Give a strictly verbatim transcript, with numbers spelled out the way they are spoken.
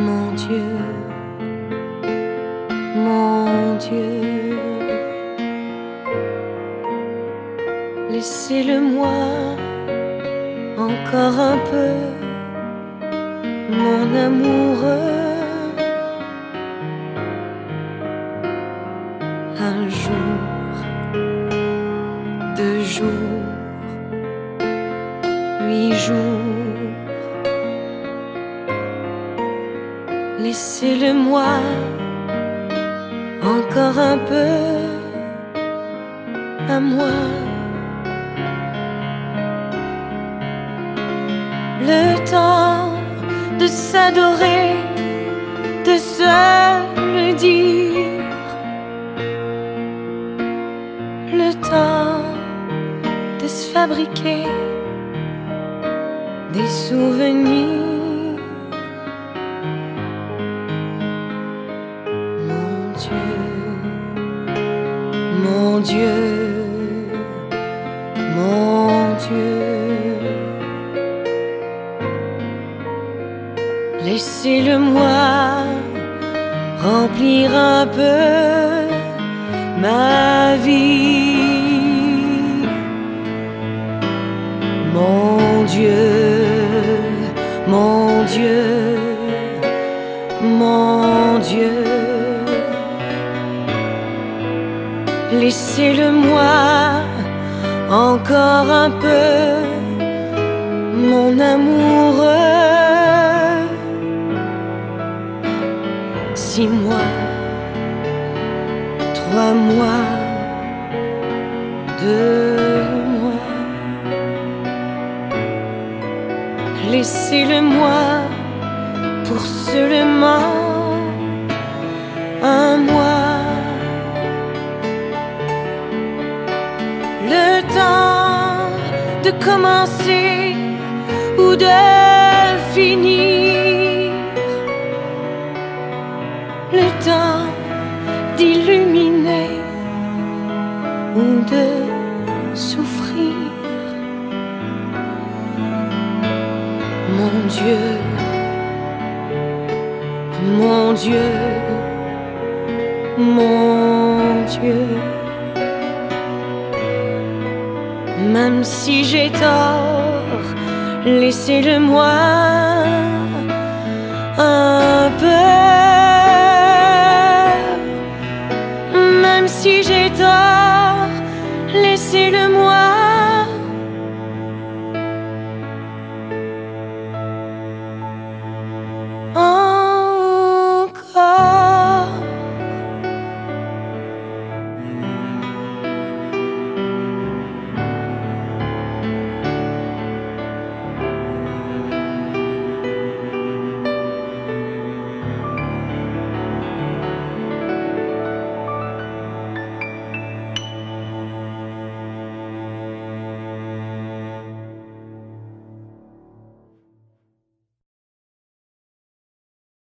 Mon Dieu, mon Dieu, laissez-le-moi encore un peu, mon amoureux. Un jour, deux jours, huit jours, laissez-le-moi encore un peu à moi. Le temps de s'adorer, de se le dire, le temps de se fabriquer des souvenirs. Mon Dieu, mon Dieu, mon Dieu, laissez-le-moi remplir un peu ma vie. Mon Dieu, mon Dieu, mon Dieu, laissez-le-moi encore un peu, mon amoureux. Six mois, trois mois, deux mois, laissez-le-moi pour seulement un mois. Le temps de commencer ou de finir, le temps d'illuminer ou de souffrir. Mon Dieu, mon Dieu, mon Dieu, même si j'ai tort, laissez-le-moi un